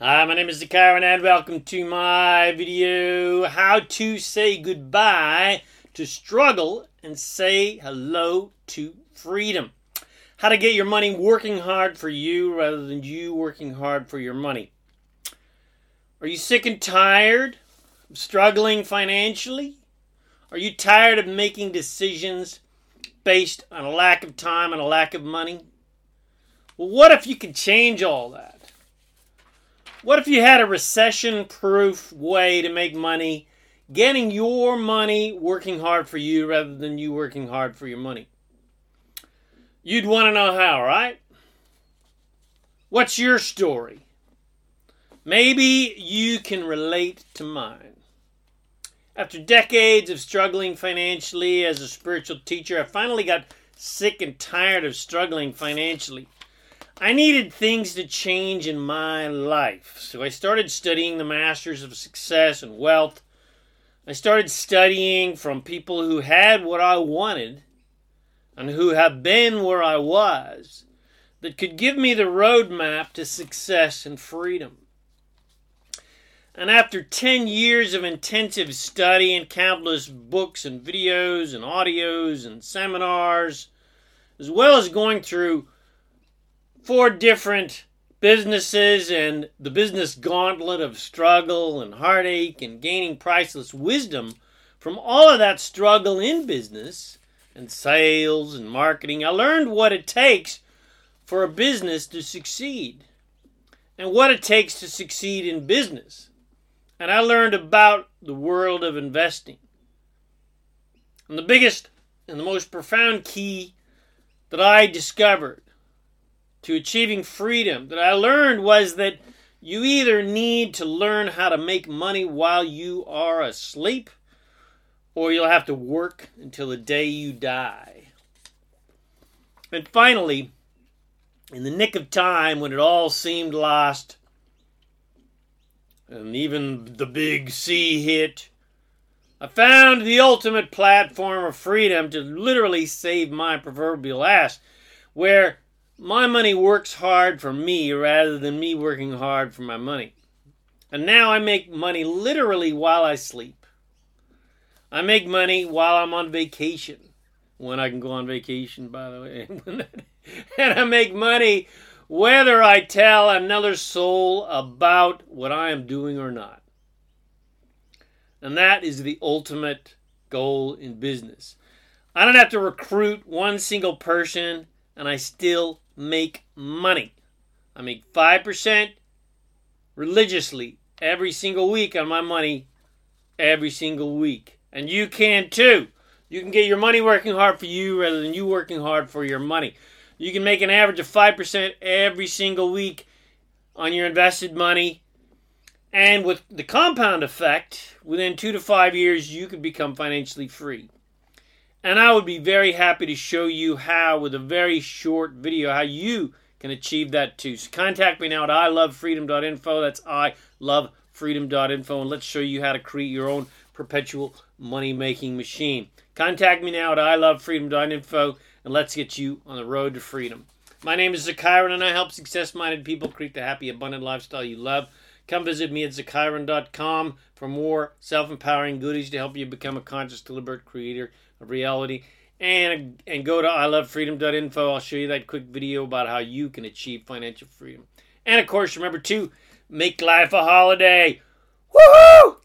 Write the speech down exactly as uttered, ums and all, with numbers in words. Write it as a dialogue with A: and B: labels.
A: Hi, my name is Zakaran and welcome to my video, how to say goodbye to struggle and say hello to freedom. How to get your money working hard for you rather than you working hard for your money. Are you sick and tired of struggling financially? Are you tired of making decisions based on a lack of time and a lack of money? Well, what if you could change all that? What if you had a recession-proof way to make money, getting your money working hard for you rather than you working hard for your money? You'd want to know how, right? What's your story? Maybe you can relate to mine. After decades of struggling financially as a spiritual teacher, I finally got sick and tired of struggling financially. I needed things to change in my life, so I started studying the Masters of Success and Wealth. I started studying from people who had what I wanted and who have been where I was, that could give me the roadmap to success and freedom. And after ten years of intensive study and countless books and videos and audios and seminars, as well as going through four different businesses and the business gauntlet of struggle and heartache and gaining priceless wisdom from all of that struggle in business and sales and marketing, I learned what it takes for a business to succeed and what it takes to succeed in business. And I learned about the world of investing. And the biggest and the most profound key that I discovered to achieving freedom that I learned was that you either need to learn how to make money while you are asleep, or you'll have to work until the day you die. And finally, in the nick of time, when it all seemed lost, and even the big C hit, I found the ultimate platform of freedom to literally save my proverbial ass, where my money works hard for me rather than me working hard for my money. And now I make money literally while I sleep. I make money while I'm on vacation. When I can go on vacation, by the way. And I make money whether I tell another soul about what I am doing or not. And that is the ultimate goal in business. I don't have to recruit one single person, and I still make money. I make five percent religiously every single week on my money every single week. And you can too. You can get your money working hard for you rather than you working hard for your money. You can make an average of five percent every single week on your invested money. And with the compound effect, within two to five years, you could become financially free. And I would be very happy to show you how, with a very short video, how you can achieve that too. So contact me now at I love freedom dot info. That's I love freedom dot info. And let's show you how to create your own perpetual money-making machine. Contact me now at I love freedom dot info. And let's get you on the road to freedom. My name is Zakaran, and I help success-minded people create the happy, abundant lifestyle you love. Come visit me at zakaran dot com for more self-empowering goodies to help you become a conscious, deliberate creator of reality. And, and go to I love freedom dot info. I'll show you that quick video about how you can achieve financial freedom. And, of course, remember to make life a holiday. Woohoo!